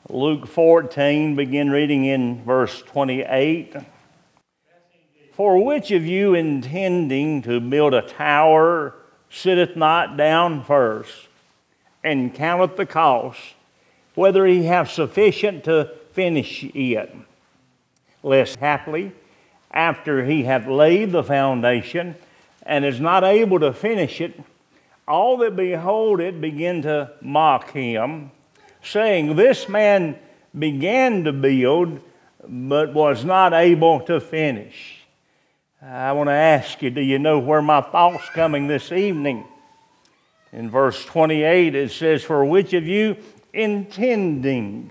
Luke 14, begin reading in verse 28. For which of you intending to build a tower sitteth not down first, and counteth the cost, whether he have sufficient to finish it? Lest haply, after he hath laid the foundation, and is not able to finish it, all that behold it begin to mock him, saying, This man began to build, but was not able to finish. I want to ask you, do you know where my thought's coming this evening? In verse 28 it says, For which of you intending,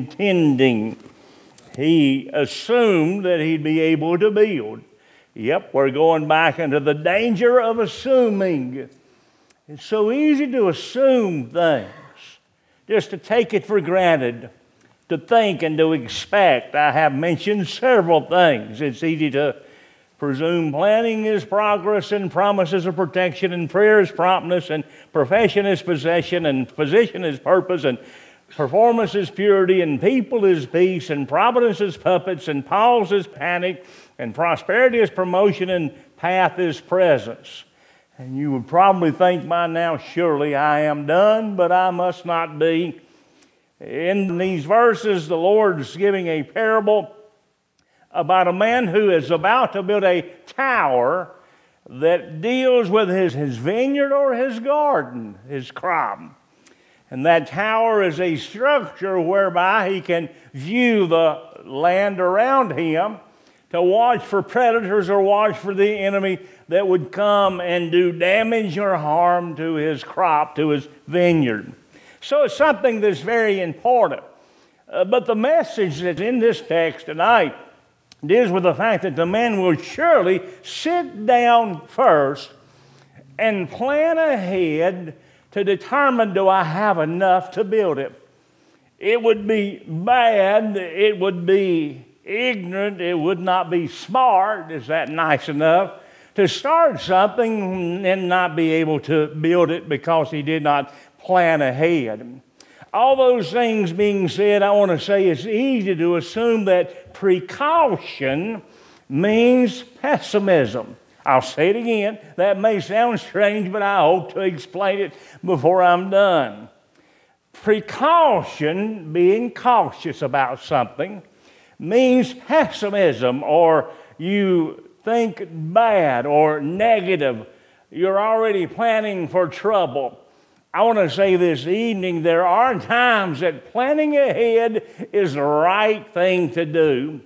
he assumed that he'd be able to build. Yep, we're going back into the danger of assuming. It's so easy to assume things, just to take it for granted, to think and to expect. I have mentioned several things. It's easy to presume planning is progress, and promises of protection, and prayer is promptness, and profession is possession, and position is purpose, and performance is purity, and people is peace, and providence is puppets, and pause is panic, and prosperity is promotion, and path is presence. And you would probably think by now, surely I am done, but I must not be. In these verses, the Lord's giving a parable about a man who is about to build a tower that deals with his vineyard or his garden, his crop. And that tower is a structure whereby he can view the land around him to watch for predators or watch for the enemy that would come and do damage or harm to his crop, to his vineyard. So it's something that's very important. But the message that's in this text tonight deals with the fact that the man will surely sit down first and plan ahead to determine, do I have enough to build it? It would be bad, it would be ignorant, it would not be smart, is that nice enough, to start something and not be able to build it because he did not plan ahead. All those things being said, I want to say it's easy to assume that precaution means pessimism. I'll say it again. That may sound strange, but I hope to explain it before I'm done. Precaution, being cautious about something, means pessimism, or you think bad or negative. You're already planning for trouble. I want to say this evening, there are times that planning ahead is the right thing to do.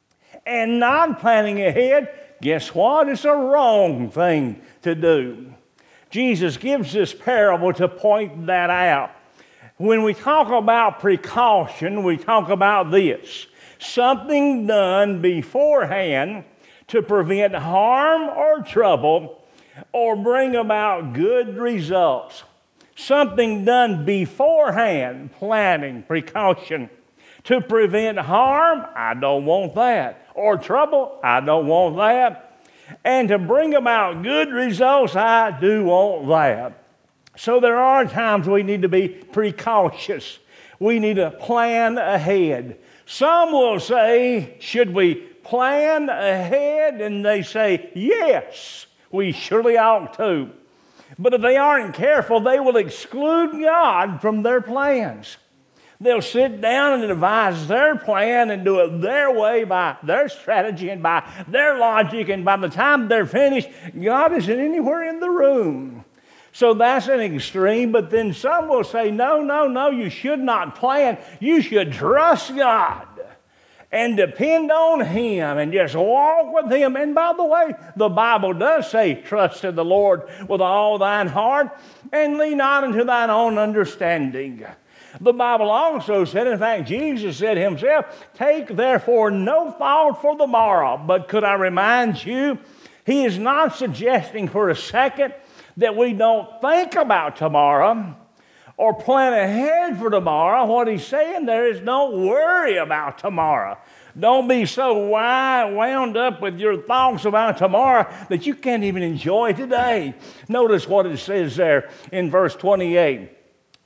And not planning ahead, guess what? It's a wrong thing to do. Jesus gives this parable to point that out. When we talk about precaution, we talk about this: something done beforehand to prevent harm or trouble or bring about good results. Something done beforehand, planning, precaution, to prevent harm, I don't want that, or trouble, I don't want that, and to bring about good results, I do want that. So there are times we need to be precautious. We need to plan ahead. Some will say, should we plan ahead? And they say, yes, we surely ought to. But if they aren't careful, they will exclude God from their plans. They'll sit down and devise their plan and do it their way, by their strategy and by their logic, and by the time they're finished, God isn't anywhere in the room. So that's an extreme, but then some will say, no, you should not plan. You should trust God and depend on Him and just walk with Him. And by the way, the Bible does say, trust in the Lord with all thine heart and lean not unto thine own understanding. The Bible also said, in fact, Jesus said Himself, take therefore no thought for the morrow. But could I remind you, He is not suggesting for a second that we don't think about tomorrow or plan ahead for tomorrow. What He's saying there is don't worry about tomorrow. Don't be so wound up with your thoughts about tomorrow that you can't even enjoy today. Notice what it says there in verse 28.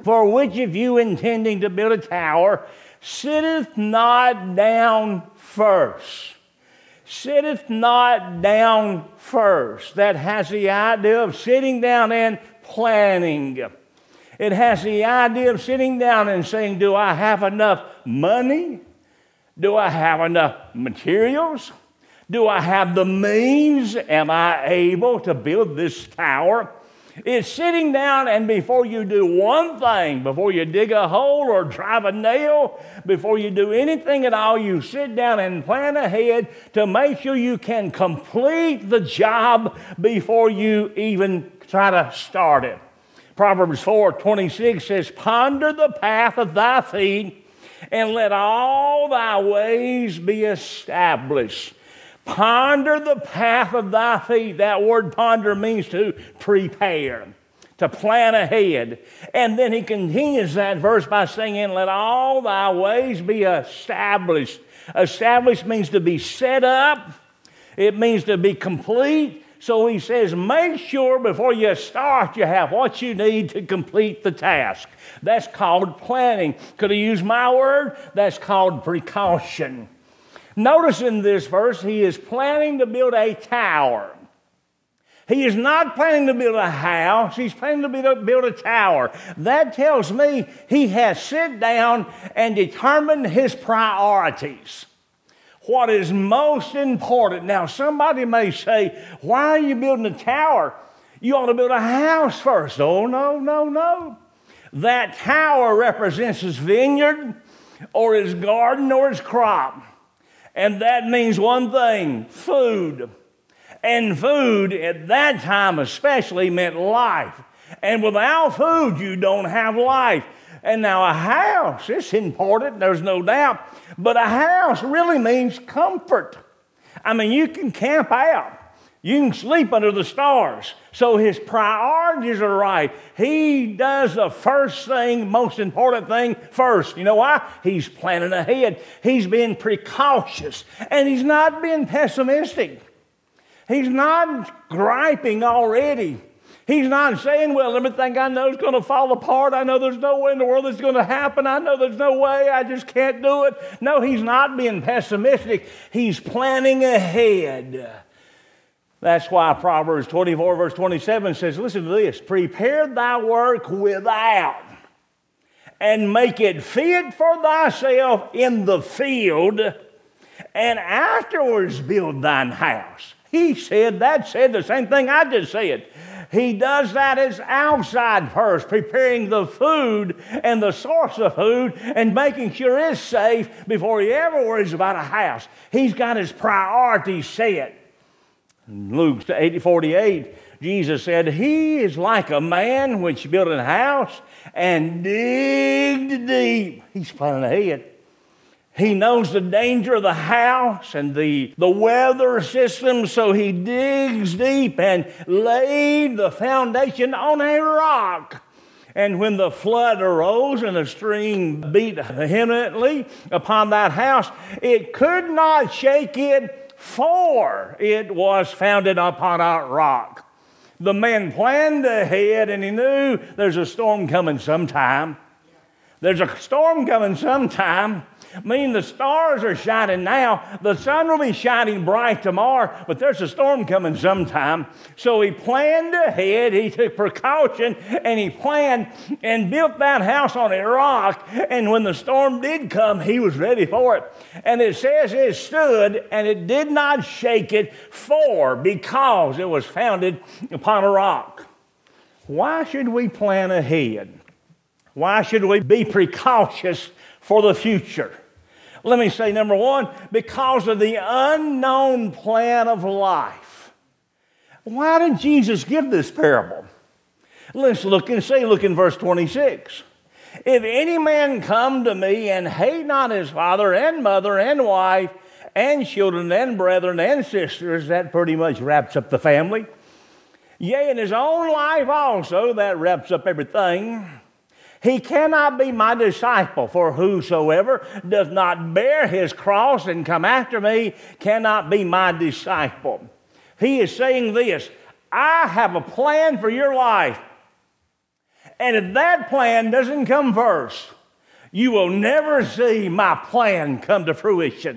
For which of you intending to build a tower sitteth not down first? Sitteth not down first. That has the idea of sitting down and planning. It has the idea of sitting down and saying, do I have enough money? Do I have enough materials? Do I have the means? Am I able to build this tower? It's sitting down, and before you do one thing, before you dig a hole or drive a nail, before you do anything at all, you sit down and plan ahead to make sure you can complete the job before you even try to start it. Proverbs 4:26 says, ponder the path of thy feet, and let all thy ways be established. Ponder the path of thy feet. That word ponder means to prepare, to plan ahead. And then he continues that verse by saying, and let all thy ways be established. Established means to be set up. It means to be complete. So he says, make sure before you start you have what you need to complete the task. That's called planning. Could I use my word? That's called precaution. Notice in this verse, he is planning to build a tower. He is not planning to build a house. He's planning to build a tower. That tells me he has sit down and determined his priorities. What is most important. Now, somebody may say, why are you building a tower? You ought to build a house first. Oh, no. That tower represents his vineyard or his garden or his crop. And that means one thing, food. And food at that time especially meant life. And without food, you don't have life. And now a house, it's important, there's no doubt. But a house really means comfort. I mean, you can camp out. You can sleep under the stars. So his priorities are right. He does the first thing, most important thing first. You know why? He's planning ahead. He's being precautious. And he's not being pessimistic. He's not griping already. He's not saying, well, everything I know is going to fall apart. I know there's no way in the world that's going to happen. I know there's no way. I just can't do it. No, he's not being pessimistic. He's planning ahead. That's why Proverbs 24, verse 27 says, listen to this, prepare thy work without, and make it fit for thyself in the field, and afterwards build thine house. He said the same thing I just said. He does that as outside first, preparing the food and the source of food and making sure it's safe before he ever worries about a house. He's got his priorities set. In Luke 8:48, Jesus said, he is like a man which built a house and digged deep. He's planning ahead. He knows the danger of the house and the weather system, so he digs deep and laid the foundation on a rock. And when the flood arose and the stream beat vehemently upon that house, it could not shake it, for it was founded upon a rock. The man planned ahead, and he knew there's a storm coming sometime. There's a storm coming sometime. Meaning the stars are shining now. The sun will be shining bright tomorrow, but there's a storm coming sometime. So he planned ahead. He took precaution, and he planned and built that house on a rock. And when the storm did come, he was ready for it. And it says it stood, and it did not shake it, because it was founded upon a rock. Why should we plan ahead? Why should we be precautious for the future? Let me say, number one, because of the unknown plan of life. Why did Jesus give this parable? Let's look in verse 26. If any man come to me and hate not his father and mother and wife and children and brethren and sisters, that pretty much wraps up the family. Yea, in his own life also, that wraps up everything. He cannot be my disciple, for whosoever does not bear his cross and come after me cannot be my disciple. He is saying this, I have a plan for your life. And if that plan doesn't come first, you will never see my plan come to fruition.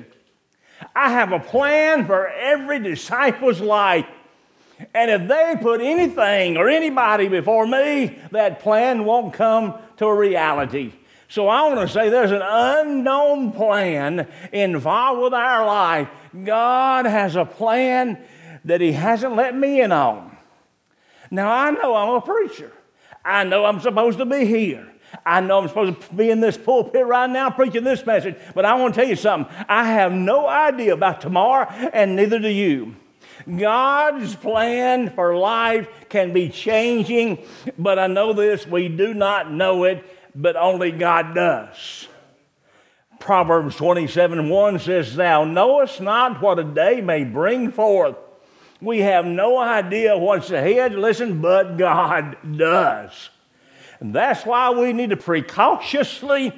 I have a plan for every disciple's life. And if they put anything or anybody before me, that plan won't come to a reality. So I want to say there's an unknown plan involved with our life. God has a plan that He hasn't let me in on. Now, I know I'm a preacher. I know I'm supposed to be here. I know I'm supposed to be in this pulpit right now preaching this message. But I want to tell you something. I have no idea about tomorrow, and neither do you. God's plan for life can be changing, but I know this, we do not know it, but only God does. Proverbs 27:1 says, Thou knowest not what a day may bring forth. We have no idea what's ahead, listen, but God does. And that's why we need to precautiously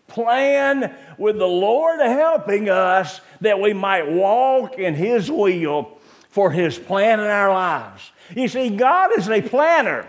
plan with the Lord helping us that we might walk in His will for His plan in our lives. You see, God is a planner.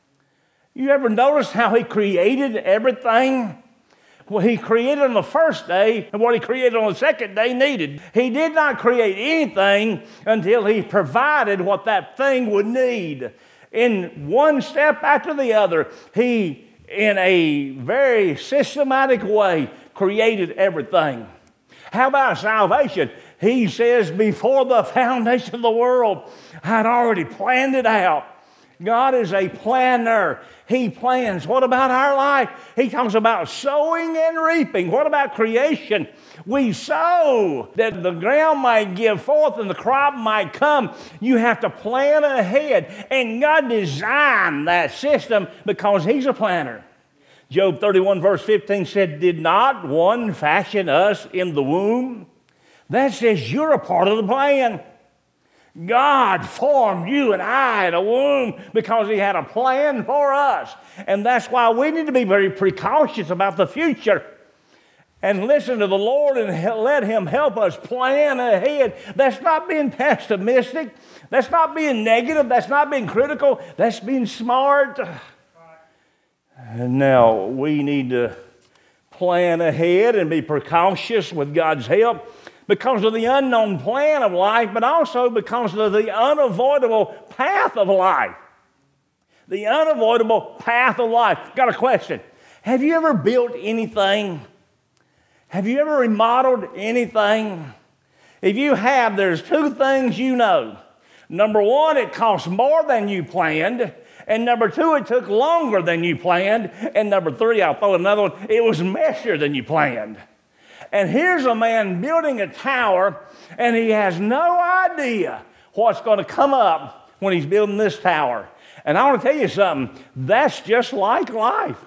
You ever notice how He created everything? What He created on the first day and what He created on the second day needed. He did not create anything until He provided what that thing would need. In one step after the other, He, in a very systematic way, created everything. How about salvation? He says, before the foundation of the world, I had already planned it out. God is a planner. He plans. What about our life? He talks about sowing and reaping. What about creation? We sow that the ground might give forth and the crop might come. You have to plan ahead. And God designed that system because He's a planner. Job 31 verse 15 said, Did not one fashion us in the womb? That says you're a part of the plan. God formed you and I in a womb because He had a plan for us. And that's why we need to be very precautious about the future and listen to the Lord and let Him help us plan ahead. That's not being pessimistic. That's not being negative. That's not being critical. That's being smart. And now we need to plan ahead and be precautious with God's help, because of the unknown plan of life, but also because of the unavoidable path of life. The unavoidable path of life. Got a question. Have you ever built anything? Have you ever remodeled anything? If you have, there's two things you know. Number one, it costs more than you planned. And number two, it took longer than you planned. And number three, I'll throw another one, it was messier than you planned. And here's a man building a tower, and he has no idea what's going to come up when he's building this tower. And I want to tell you something, that's just like life.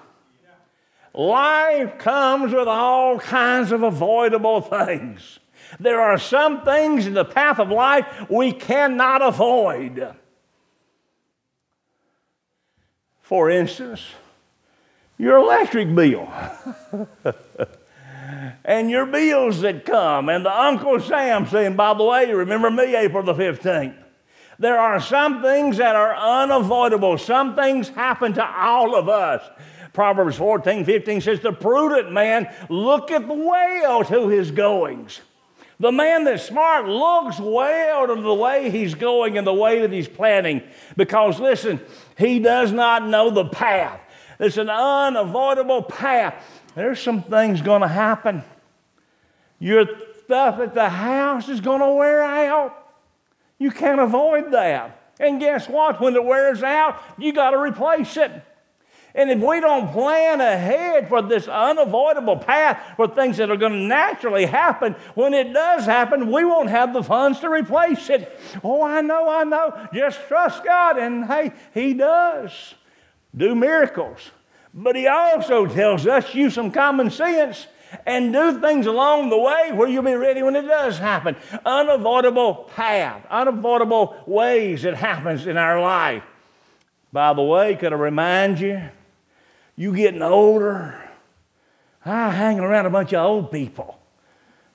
Life comes with all kinds of avoidable things. There are some things in the path of life we cannot avoid. For instance, your electric bill. And your bills that come, and the Uncle Sam saying, by the way, remember me April the 15th. There are some things that are unavoidable. Some things happen to all of us. Proverbs 14:15 says, the prudent man looketh well to his goings. The man that's smart looks well to the way he's going and the way that he's planning. Because, listen, he does not know the path. It's an unavoidable path. There's some things going to happen. Your stuff at the house is going to wear out. You can't avoid that. And guess what? When it wears out, you got to replace it. And if we don't plan ahead for this unavoidable path for things that are going to naturally happen, when it does happen, we won't have the funds to replace it. Oh, I know. Just trust God. And hey, He does do miracles. But He also tells us, use some common sense and do things along the way where you'll be ready when it does happen. Unavoidable path, unavoidable ways it happens in our life. By the way, could I remind you, you getting older, I hang around a bunch of old people.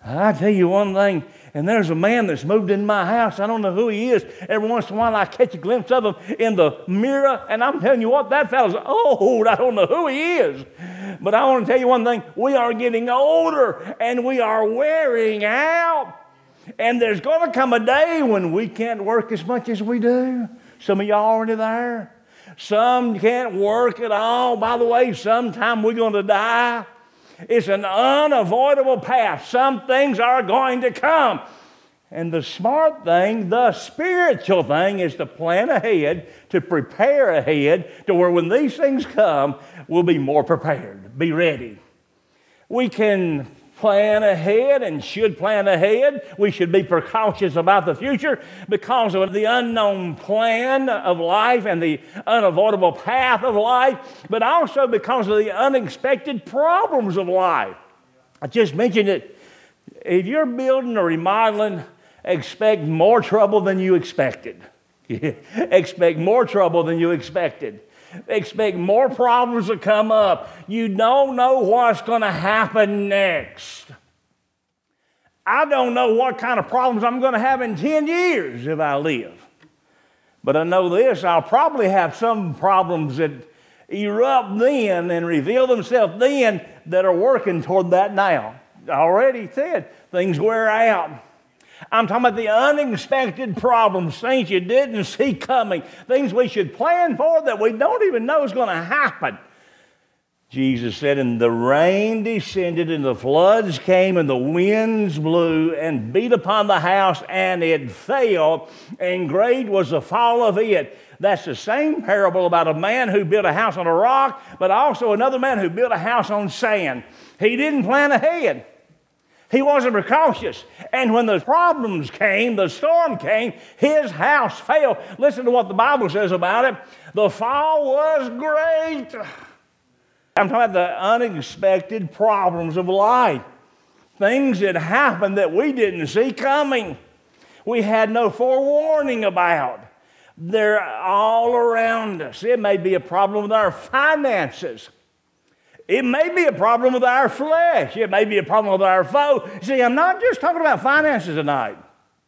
I tell you one thing, and there's a man that's moved in my house. I don't know who he is. Every once in a while I catch a glimpse of him in the mirror, and I'm telling you what, that fellow's old. I don't know who he is. But I want to tell you one thing. We are getting older, and we are wearing out. And there's going to come a day when we can't work as much as we do. Some of y'all already there. Some can't work at all. By the way, sometime we're going to die. It's an unavoidable path. Some things are going to come. And the smart thing, the spiritual thing, is to plan ahead, to prepare ahead, to where when these things come, we'll be more prepared, be ready. We can plan ahead and should plan ahead. We should be precautious about the future because of the unknown plan of life and the unavoidable path of life, but also because of the unexpected problems of life. I just mentioned it. If you're building or remodeling, expect more trouble than you expected. Expect more trouble than you expected. Expect more problems to come up. You don't know what's going to happen next. I don't know what kind of problems I'm going to have in 10 years if I live. But I know this, I'll probably have some problems that erupt then and reveal themselves then that are working toward that now. I already said, things wear out. I'm talking about the unexpected problems, things you didn't see coming, things we should plan for that we don't even know is going to happen. Jesus said, and the rain descended, and the floods came, and the winds blew and beat upon the house, and it fell, and great was the fall of it. That's the same parable about a man who built a house on a rock, but also another man who built a house on sand. He didn't plan ahead. He wasn't precautious. And when the problems came, the storm came, his house fell. Listen to what the Bible says about it. The fall was great. I'm talking about the unexpected problems of life. Things that happened that we didn't see coming. We had no forewarning about. They're all around us. It may be a problem with our finances. It may be a problem with our flesh. It may be a problem with our foe. See, I'm not just talking about finances tonight.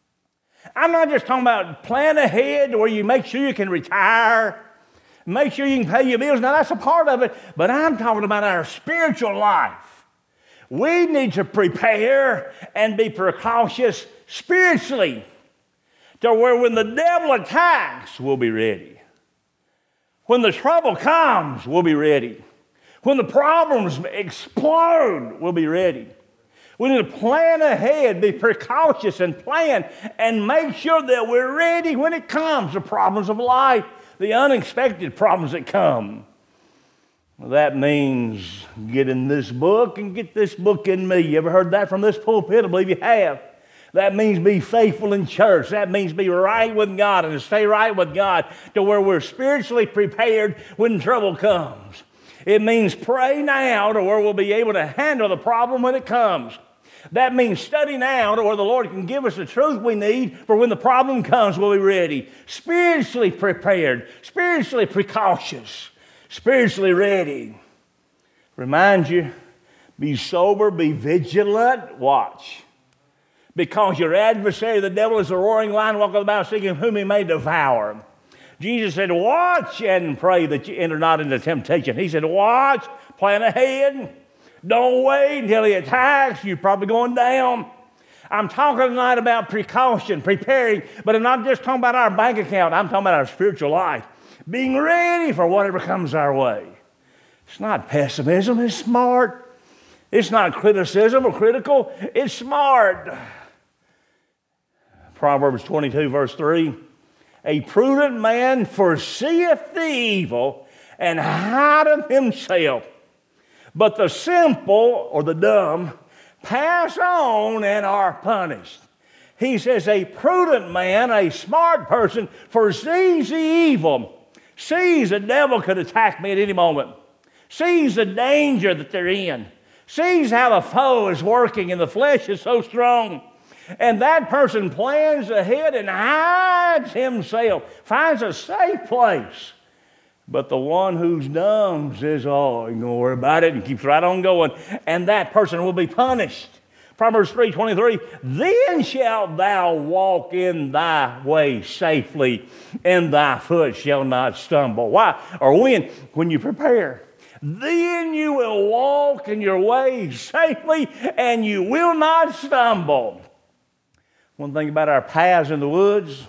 I'm not just talking about plan ahead where you make sure you can retire, make sure you can pay your bills. Now, that's a part of it, but I'm talking about our spiritual life. We need to prepare and be precautious spiritually to where when the devil attacks, we'll be ready. When the trouble comes, we'll be ready. When the problems explode, we'll be ready. We need to plan ahead, be precautious and plan and make sure that we're ready when it comes, the problems of life, the unexpected problems that come. Well, that means get in this book and get this book in me. You ever heard that from this pulpit? I believe you have. That means be faithful in church. That means be right with God and to stay right with God to where we're spiritually prepared when trouble comes. It means pray now to where we'll be able to handle the problem when it comes. That means study now to where the Lord can give us the truth we need for when the problem comes, we'll be ready. Spiritually prepared, spiritually precautious, spiritually ready. Remind you, be sober, be vigilant, watch. Because your adversary, the devil, is a roaring lion walking about seeking whom he may devour. Jesus said, watch and pray that you enter not into temptation. He said, watch, plan ahead. Don't wait until he attacks. You're probably going down. I'm talking tonight about precaution, preparing, but I'm not just talking about our bank account. I'm talking about our spiritual life. Being ready for whatever comes our way. It's not pessimism. It's smart. It's not criticism or critical. It's smart. Proverbs 22, verse 3. A prudent man foreseeth the evil and hideth himself. But the simple, or the dumb, pass on and are punished. He says a prudent man, a smart person, foresees the evil, sees the devil could attack me at any moment, sees the danger that they're in, sees how the foe is working and the flesh is so strong. And that person plans ahead and hides himself, finds a safe place. But the one who's dumb says, oh, you ain't gonna worry about it, and keeps right on going. And that person will be punished. Proverbs 3:23, then shalt thou walk in thy way safely, and thy foot shall not stumble. Why? Or when? When you prepare. Then you will walk in your way safely, and you will not stumble. One thing about our paths in the woods,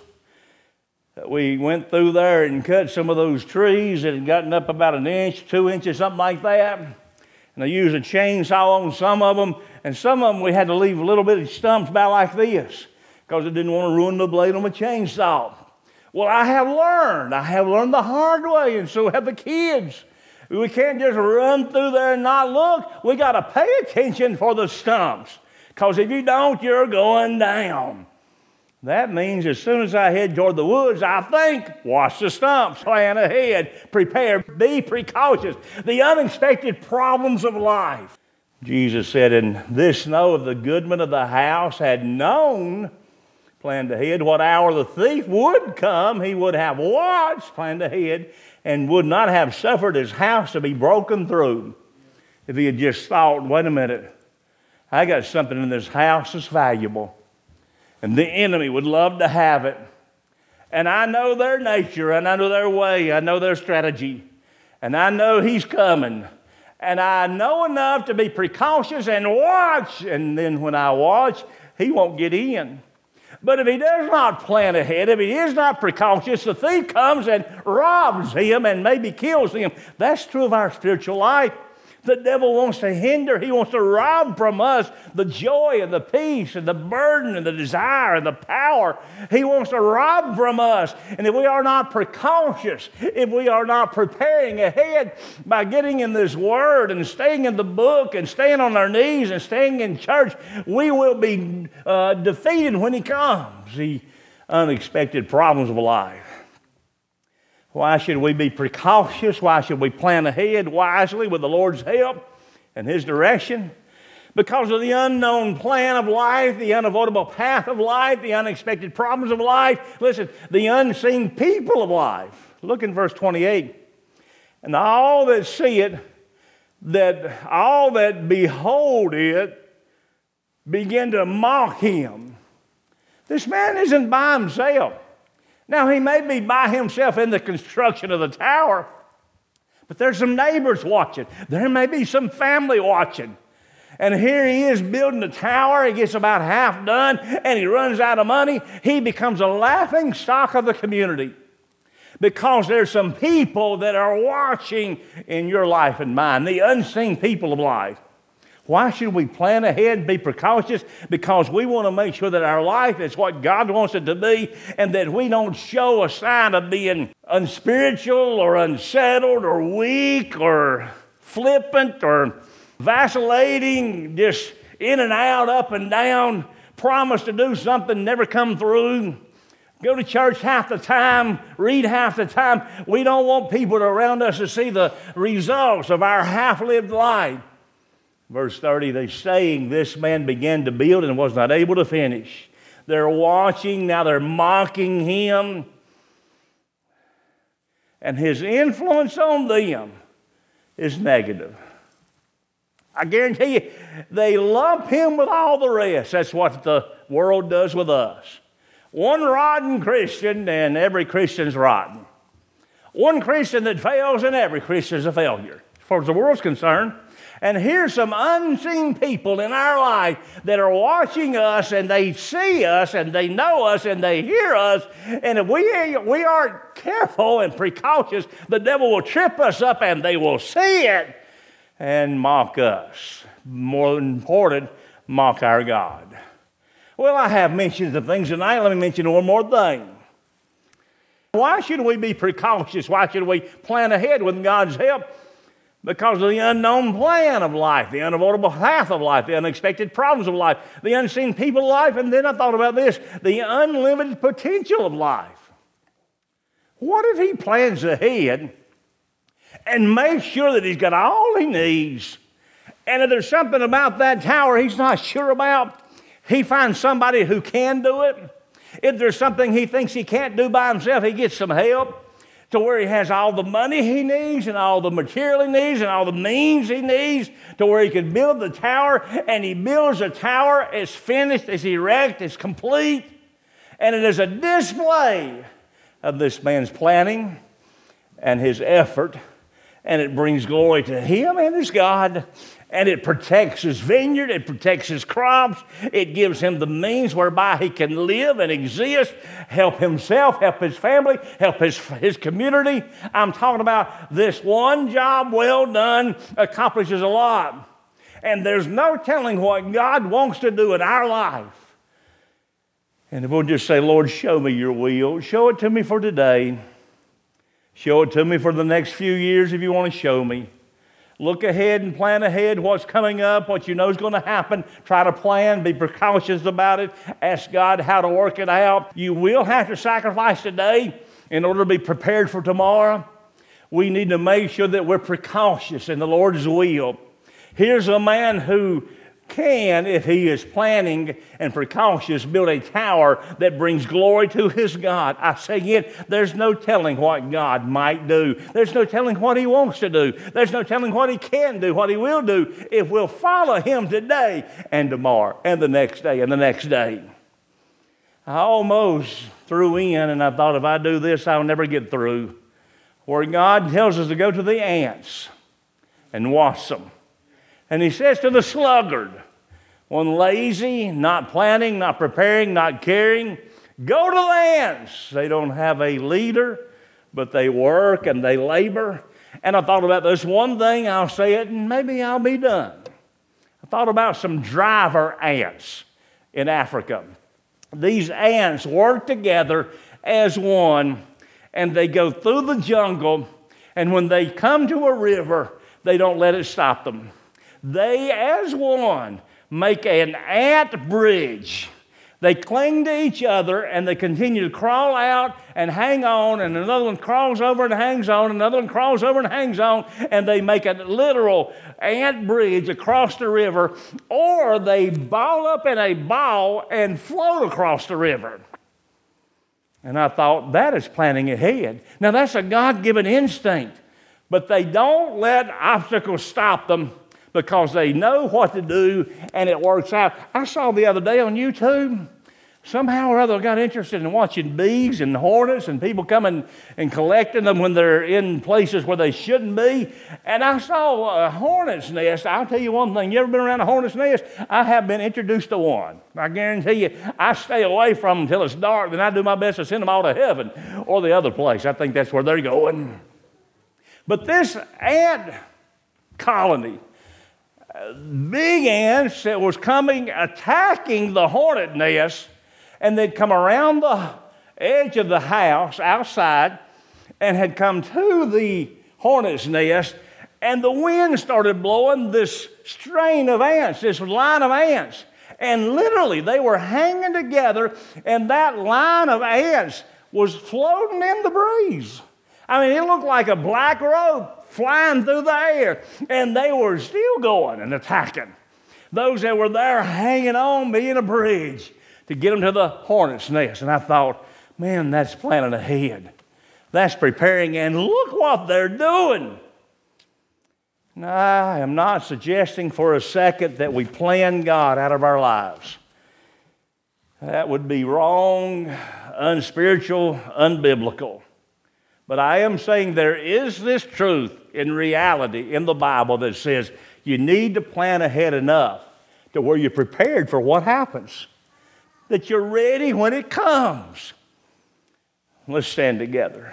we went through there and cut some of those trees that had gotten up about 1 inch, 2 inches, something like that. And I used a chainsaw on some of them, and some of them we had to leave a little bit of stumps about like this because I didn't want to ruin the blade on my chainsaw. Well, I have learned the hard way, and so have the kids. We can't just run through there and not look. We got to pay attention for the stumps, because if you don't, you're going down. That means as soon as I head toward the woods, I think, watch the stumps, plan ahead, prepare, be precautious. The unexpected problems of life. Jesus said, and this know of the goodman of the house had known, planned ahead, what hour the thief would come. He would have watched, planned ahead, and would not have suffered his house to be broken through if he had just thought, wait a minute, I got something in this house that's valuable. And the enemy would love to have it. And I know their nature, and I know their way, I know their strategy. And I know he's coming. And I know enough to be precautious and watch. And then when I watch, he won't get in. But if he does not plan ahead, if he is not precautious, the thief comes and robs him and maybe kills him. That's true of our spiritual life. The devil wants to hinder. He wants to rob from us the joy and the peace and the burden and the desire and the power. He wants to rob from us. And if we are not precautious, if we are not preparing ahead by getting in this Word and staying in the book and staying on our knees and staying in church, we will be defeated when he comes. The unexpected problems of life. Why should we be precautious? Why should we plan ahead wisely with the Lord's help and his direction? Because of the unknown plan of life, the unavoidable path of life, the unexpected problems of life. Listen, the unseen people of life. Look in verse 28. And all that see it, all that behold it, begin to mock him. This man isn't by himself. Now, he may be by himself in the construction of the tower, but there's some neighbors watching. There may be some family watching. And here he is building the tower. He gets about half done, and he runs out of money. He becomes a laughing stock of the community because there's some people that are watching in your life and mine, the unseen people of life. Why should we plan ahead, be precautious? Because we want to make sure that our life is what God wants it to be, and that we don't show a sign of being unspiritual or unsettled or weak or flippant or vacillating, just in and out, up and down, promise to do something, never come through. Go to church half the time, read half the time. We don't want people around us to see the results of our half-lived life. Verse 30, they're saying this man began to build and was not able to finish. They're watching, now they're mocking him. And his influence on them is negative. I guarantee you, they lump him with all the rest. That's what the world does with us. One rotten Christian, and every Christian's rotten. One Christian that fails, and every Christian's a failure, as far as the world's concerned. And here's some unseen people in our life that are watching us, and they see us, and they know us, and they hear us. And if we aren't careful and precautious, the devil will trip us up, and they will see it and mock us. More important, mock our God. Well, I have mentioned some things tonight. Let me mention one more thing. Why should we be precautious? Why should we plan ahead with God's help? Because of the unknown plan of life, the unavoidable path of life, the unexpected problems of life, the unseen people of life, and then I thought about this, the unlimited potential of life. What if he plans ahead and makes sure that he's got all he needs, and if there's something about that tower he's not sure about, he finds somebody who can do it? If there's something he thinks he can't do by himself, he gets some help. to where he has all the money he needs and all the material he needs and all the means he needs to where he can build the tower. And he builds a tower. It's finished, it's erect, it's complete. And it is a display of this man's planning and his effort. And it brings glory to him and his God. And it protects his vineyard. It protects his crops. It gives him the means whereby he can live and exist, help himself, help his family, help his community. I'm talking about this one job well done accomplishes a lot. And there's no telling what God wants to do in our life. And if we'll just say, Lord, show me your will. Show it to me for today. Show it to me for the next few years if you want to show me. Look ahead and plan ahead what's coming up, what you know is going to happen. Try to plan, be precautious about it. Ask God how to work it out. You will have to sacrifice today in order to be prepared for tomorrow. We need to make sure that we're precautious in the Lord's will. Here's a man who can, if he is planning and precautious, build a tower that brings glory to his God. I say again, there's no telling what God might do. There's no telling what he wants to do. There's no telling what he can do, what he will do, if we'll follow him today and tomorrow and the next day and the next day. I almost threw in, and I thought if I do this, I'll never get through, where God tells us to go to the ants and wash them. And he says to the sluggard, one lazy, not planning, not preparing, not caring, go to the ants. They don't have a leader, but they work and they labor. And I thought about this one thing, I'll say it, and maybe I'll be done. I thought about some driver ants in Africa. These ants work together as one, and they go through the jungle, and when they come to a river, they don't let it stop them. They, as one, make an ant bridge. They cling to each other, and they continue to crawl out and hang on, and another one crawls over and hangs on, another one crawls over and hangs on, and they make a literal ant bridge across the river, or they ball up in a ball and float across the river. And I thought, that is planning ahead. Now, that's a God-given instinct, but they don't let obstacles stop them, because they know what to do, and it works out. I saw the other day on YouTube, somehow or other I got interested in watching bees and hornets and people coming and collecting them when they're in places where they shouldn't be. And I saw a hornet's nest. I'll tell you one thing, you ever been around a hornet's nest? I have been introduced to one. I guarantee you, I stay away from them until it's dark, then I do my best to send them all to heaven or the other place. I think that's where they're going. But this ant colony, big ants that was coming, attacking the hornet nest, and they'd come around the edge of the house outside and had come to the hornet's nest, and the wind started blowing this strain of ants, this line of ants. And literally, they were hanging together, and that line of ants was floating in the breeze. I mean, it looked like a black rope flying through the air, and they were still going and attacking those that were there, hanging on, being a bridge to get them to the hornet's nest. And I thought, man, that's planning ahead. That's preparing, and look what they're doing. Now, I am not suggesting for a second that we plan God out of our lives. That would be wrong, unspiritual, unbiblical. But I am saying there is this truth in reality in the Bible that says you need to plan ahead enough to where you're prepared for what happens, that you're ready when it comes. Let's stand together.